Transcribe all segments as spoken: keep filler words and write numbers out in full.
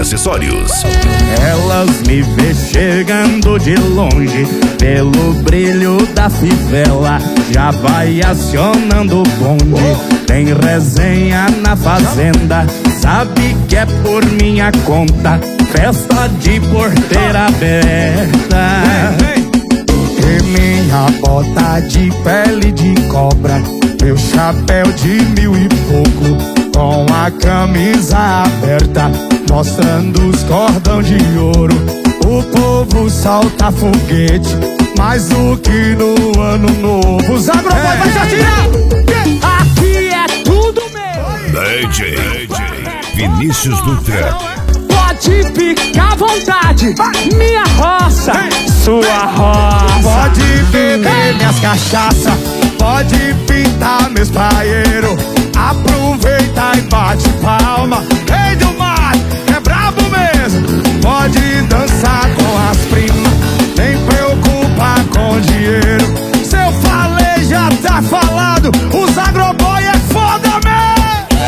acessórios. Elas me vê chegando de longe, pelo brilho da fivela, já vai acionando o bonde. Tem resenha na fazenda, sabe que é por minha conta, festa de porteira aberta. E minha bota de pele de cobra, meu chapéu de mil e pouco, com a camisa aberta, mostrando os cordão de ouro. O povo solta foguete, mais do que no ano novo. Os Agroboy é. Vai já tirar! Aqui é tudo meu! D J, D J Vinícius Dutra. Pode ficar à vontade, minha roça, sua roça. Pode beber minhas cachaça, pode pintar meus praeiros. Aproveita e bate palma. Rei do mar, é brabo mesmo. Pode dançar com as primas, nem preocupa com dinheiro. Se eu falei, já tá falado. Os Agroboy é foda mesmo.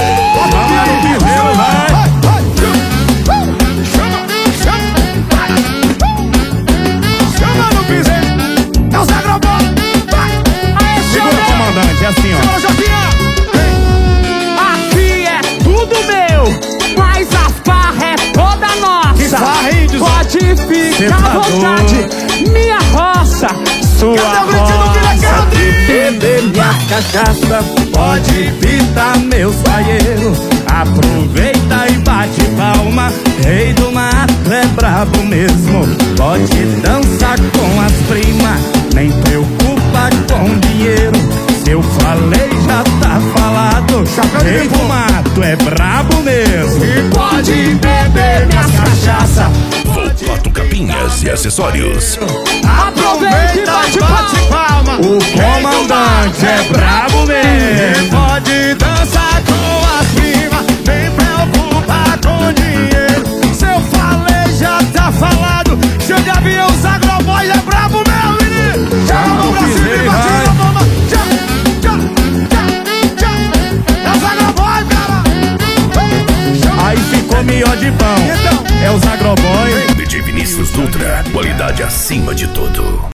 Chama no piseiro, é os Agroboy. Segura, comandante, é assim, ó. Segura, Joquinha. Aqui é tudo meu, mas a farra é toda nossa. Pode ficar à vontade, minha roça, sua roça. Beber minha cachaça, pode pintar meus baieiros. Aproveita e bate palma, rei do mato é brabo mesmo. Pode dançar com as primas, nem preocupa com dinheiro. Se eu falei, já tá falado. Rei do mato é brabo mesmo. E pode beber minhas cachaça, Volpato Capinhas e acessórios. aproveita e bate, bate palma. O comandante é brabo mesmo. Pode dançar com as primas, nem preocupa com dinheiro. Se eu falei, já tá falado. Chega a vir os Agroboy, é brabo mesmo, menino. Chama no Brasil e bate na mama. É os Agroboy, cara. Aí ficou melhor de pão. É os Agroboy. D J Vinícius Dutra, qualidade acima de tudo.